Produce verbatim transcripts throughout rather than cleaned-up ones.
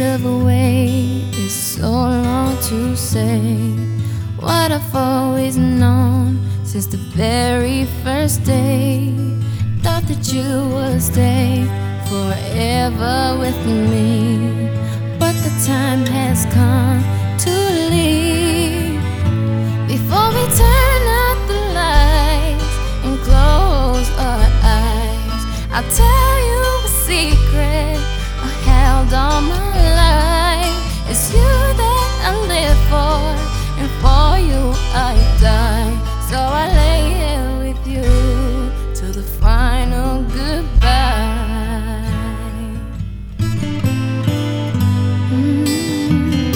of a way is so long to say what I've always known since the very first day. Thought that you would stay forever with me, but the time has come to leave. Before we turn out the lights and close our eyes, I'll tell you a secret I held all my life. It's you that I live for, and for you I die. So I lay here with you till the final goodbye. Mm.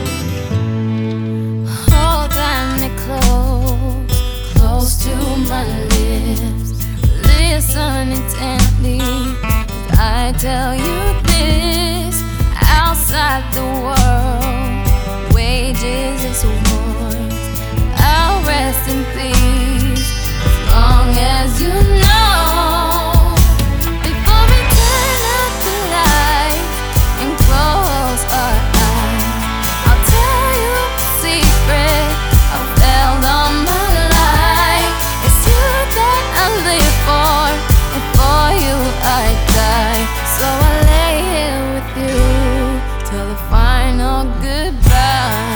Hold on it close, close to my lips. Listen intently as I tell you this. Outside the world wages its wars. I'll rest in peace as long as you know. Before we turn out the light and close our eyes, I'll tell you a secret I've held all my life. It's you that I live for, and for you I die. So I lay here with you till the final goodbye.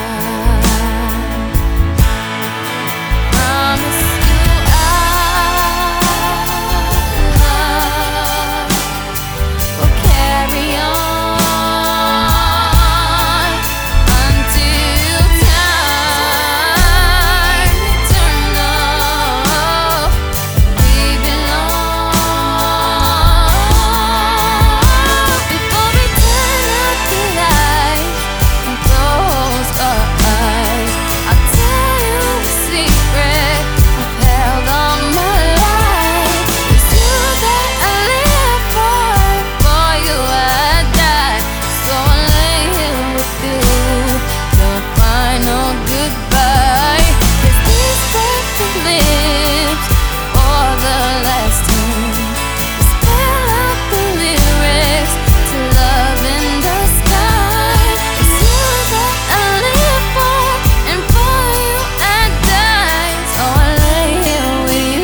Promise you our love will carry on until time eternal. We belong. Before we turn out the light and close our eyes, I'll tell you a secret I've held all my life. It's you that I live for, for you I die. So I lay here with you till the final goodbye. Kiss these perfect lips for the last time. Spell out the lyrics to love in the sky. It's you that I live for, and for you I die. So I lay here with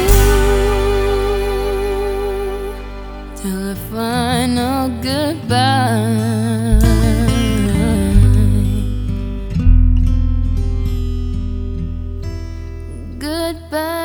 you till the final goodbye. Goodbye.